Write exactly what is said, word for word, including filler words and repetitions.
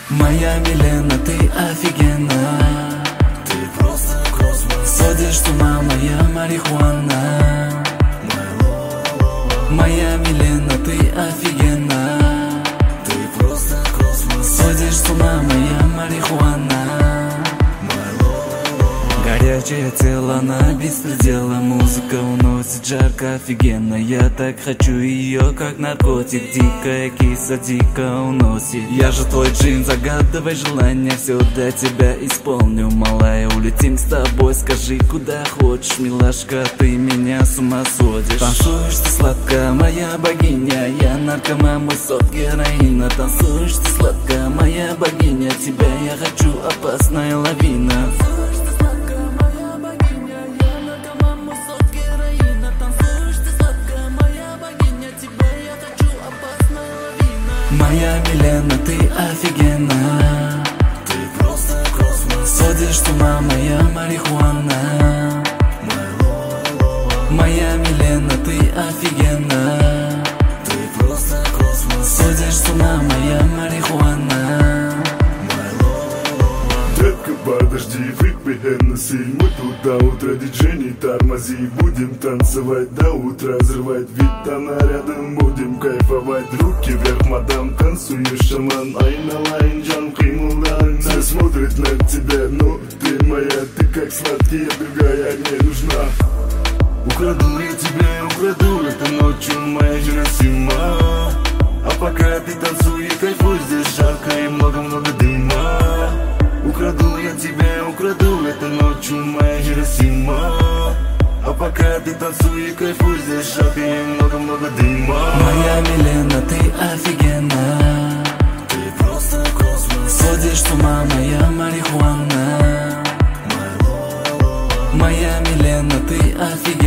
Моя Милена, ты офигенна. Ты просто космос. Сводишь с ума моя марихуана. Моя Милена, ты офигенна. Ты просто космос. Сводишь с ума моя марихуана. Горячее тело на беспредела. Музыка уносит жарко, офигенно. Я так хочу ее, как наркотик. Дикая киса дико уносит. Я же твой джин, загадывай желание. Все для тебя исполню, малая. Улетим с тобой, скажи куда хочешь. Милашка, ты меня с ума сводишь. Танцуешь ты сладко, моя богиня. Я наркоман, мой сорт героина. Танцуешь ты сладко, моя богиня. Тебя я хочу, опасная лавина. Моя Милена, ты офигенна. Ты просто космос. Сводишь с ума моя марихуана. Моя Милена, ты офигенна. Ты просто космос. Сводишь с ума моя марихуана. Детка, подожди, выпей Хеннесси. Мы тут до утра, диджей, не тормози. Будем танцевать до утра, взрывать вид, она рядом. Будем кайфовать, руки вверх, мадам. Танцуешь, шаман, айна лайн, джан, кимулан. Все смотрят на тебя, ну ты моя. Ты как сладкая, другая не нужна. Украду я тебя, украду эту ночью, моя Хиросима. А пока ты танцуй и кайфуй, здесь жарко и много-много дыма. Украду я тебя, украду эту ночью, моя Хиросима. А пока ты танцуй и кайфуй, здесь жарко и много-много дыма. Моя Милена, ты офигенна. Ты просто космос. Сводишь с ума моя марихуана. Моя Милена, ты офигенна.